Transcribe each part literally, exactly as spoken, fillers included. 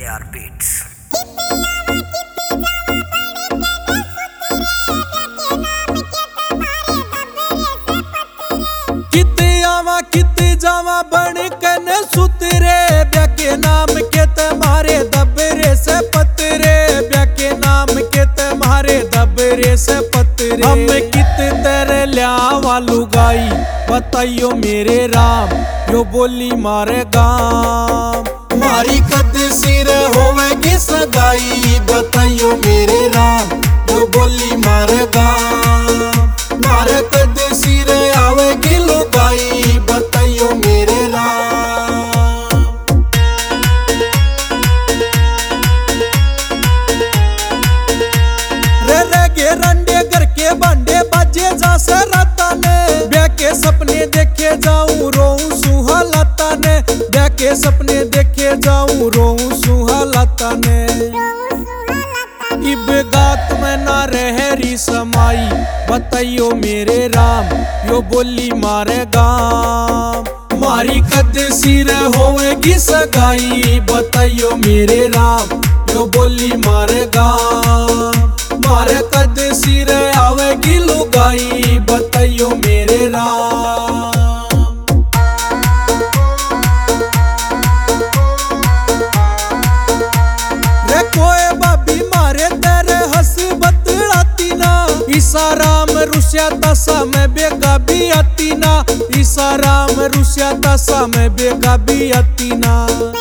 K R Beats। किते आवा किते जावा बन कन सुतरे ब्याके नाम के तुम्हारे दबरे से पतरे ब्याके नाम के तुम्हारे दबरे से पतरे हम कित तेरे ल्यावा लुगाई बताइयो मेरे राम यो बोली मारे गाम मारी कद सिर होवेगी सगाई बताइयो मेरे राम यो बोली मारे गाम मारे कद सिर आवेगी लुगाई बताइयो मेरे राम। रे रे गे रंडे घर के बांडे बाजे जा से राता ने ब्याह के सपने देखे जाऊं रोऊं सुहालता ने ब्याह के सपने देखे जाऊं रोऊं सुहालता ने इब गात में ना रहरी समाई बताइयो मेरे राम यो बोली मारे गाम मारी कद सिर होवेगी सगाई बताइयो मेरे राम यो बोली मारे गाम मारे कद सिर आवेगी लुगाई बताइयो मेरे राम। रे कोई बाबी मारे तेरे हंस बतलाती ना ईसा राम रुसिया तसा में बेगा भी आती ना ईसा राम रुसिया तसा में बेगा भी आती ना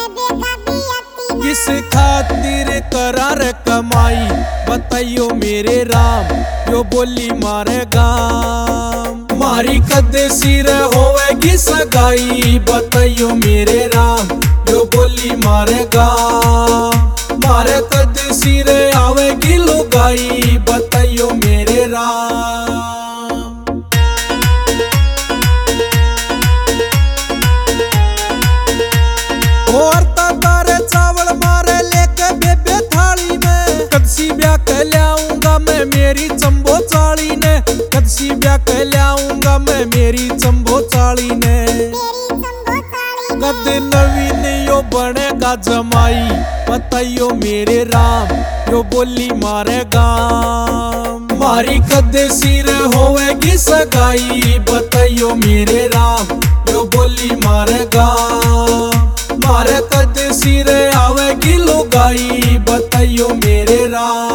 किस खातिर करार कमाई बताइयो मेरे राम यो बोली मारे गाम मारी कद सिर होवेगी सगाई बताइयो मेरे राम यो बोली मारे गाम मारे कद सिर आवेगी लुगाई बताइयो मेरे राम। औरता तारे चावल मारे लेके बेबे थाली में कदसी ब्याह कह लाऊंगा मैं मेरी चंबो चाली ने कदसी ब्याह कह लाऊंगा मैं मेरी चंबो चाली ने कद नवीन यो बनेगा जमाई बताइयो मेरे राम यो बोली मारे गाम मारी कद सिर होवेगी सगाई बताइयो मेरे राम यो बोली मारे गाम मारे कद सिर आवेगी लुगाई बताइयो मेरे राम।